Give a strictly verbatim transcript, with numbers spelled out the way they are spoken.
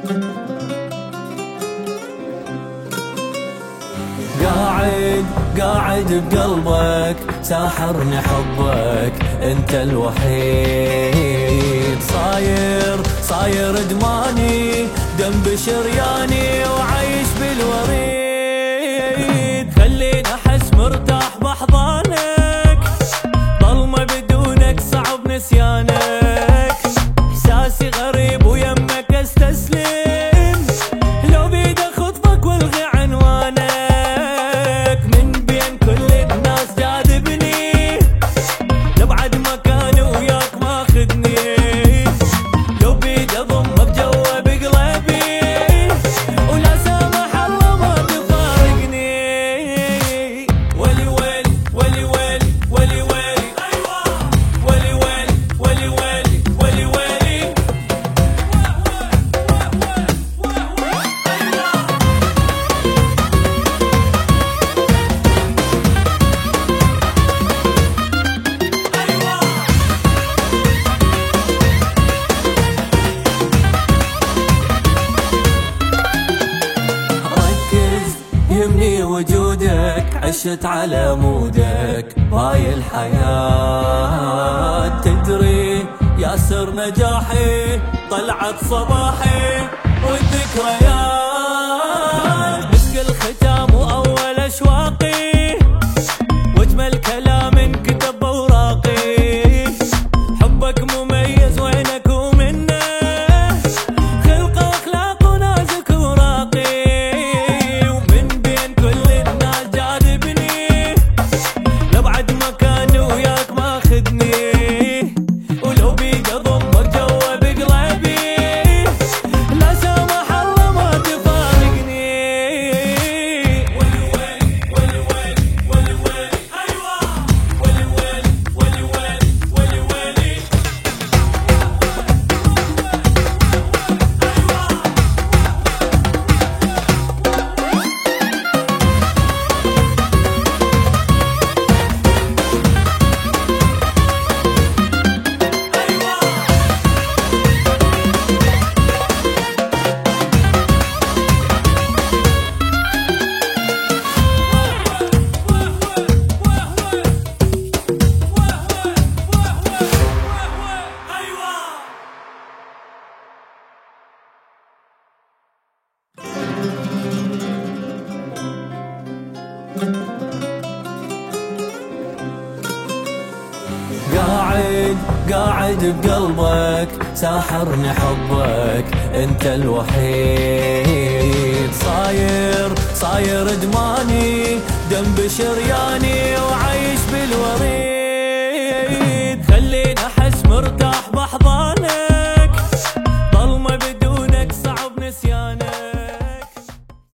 قاعد قاعد بقلبك ساحرني حبك انت الوحيد. صاير صاير ادماني دم بشرياني وعايش بالوريد. خليني احس مرتاح باحضانك، ظلمة بدونك صعب نسيانك. احساسي غريب ويمك استسلم، لو بيد اخطفك والغي عنوانك. من بين كل الناس جاذبني، لبعد مكاني وياك ماخذني. لو بيد اضمك جوا بقلبي، ولا سامح الله ما تفارقني. ولي ويلي ولي ويلي ولي ويلي ولي ويلي ولي ويلي ولي ويلي. ركز يهمني وجودك، عشت على مودك هاي الحياة. تدري يا سر نجاحي طلعت صباحي والذكريات. مسك الختام وأول أشواقي، واجمل كلام انكتب بأوراقي. حبك مميز وينك ومنه، خلقه واخلاق ونازك وراقي. ومن بين كل الناس جاذبني، لبعد مكاني وياك ماخذني. ولو بيد اضمك جوا بقلبي، لا سامح الله ما تفارقني. ولي ويلي ولي ويلي ولي ويلي ايوه ولي ويلي ولي ويلي ولي ويلي. قاعد قاعد بقلبك ساحرني حبك انت الوحيد. صاير صاير ادماني دم بشرياني وعايش بالوريد.